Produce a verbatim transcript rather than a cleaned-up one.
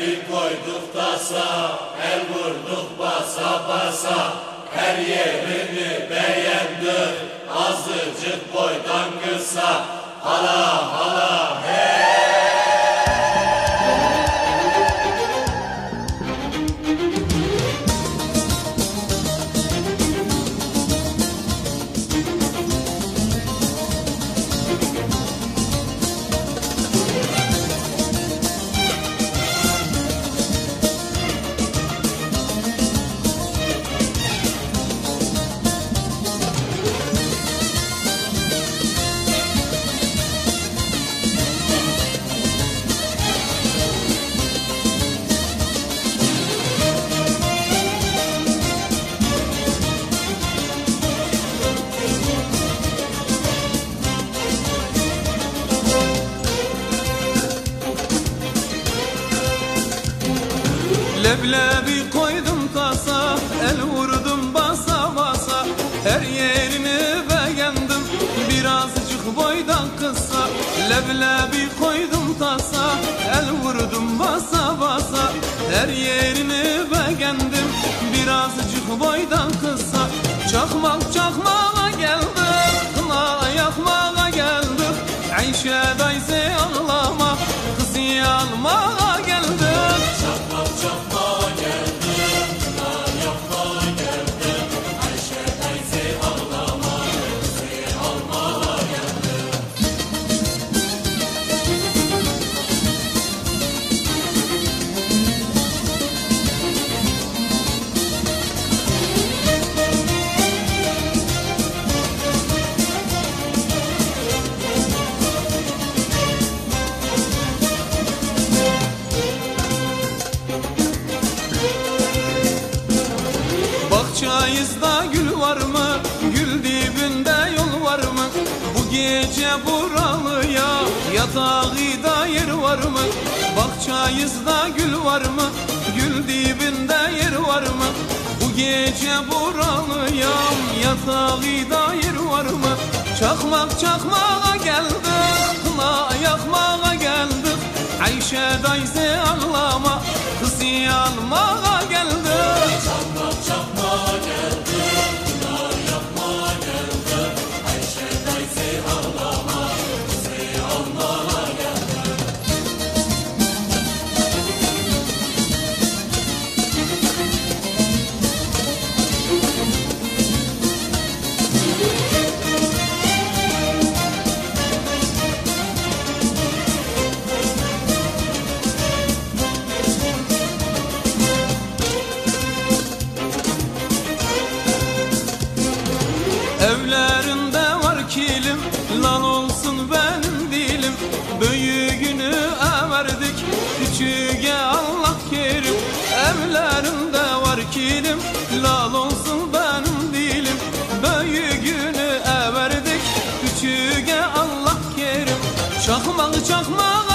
bir koyduk tasa, el vurduk basa basa, her yerini beğendik, azıcık boydan kısa, hala hala hey. Leblebi koydum tasa, el vurdum basa basa, her yerini beğendim, birazcık boydan kısa. Leblebi koydum tasa, el vurdum basa basa, her yerini beğendim, birazcık boydan kısa. Çakmak çakmağa geldik, kına yakmağa geldik, Ayşe dayısı ağlama, kızı almağa geldik. Çakmak çakmağa geldik, kına yakmağa geldik, Ayşe dayısı ağlama, kızı almağa geldik. Bahçayızda gül var mı? Gül dibinde yol var mı? Bu gece buralıya yatağıda yer var mı? Bahçayızda gül var mı? Gül dibinde yer var mı? Bu gece buralıya yatağıda yer var mı? Çakmak çakmağa geldik, kına yakmağa geldik, Ayşe dayısı ağlama, kızı almağa geldik. Çakmak çakmağa geldik, kına yakmağa geldik, Ayşe dayısı ağlama, kızı almağa geldik. Evlerinde var kilim, lal olsun benim dilim, büyüğünü everdik, küçüğe Allah kerim. Evlerinde var kilim, lal olsun benim dilim, büyüğünü everdik, küçüğe Allah kerim. Çakmak çakmak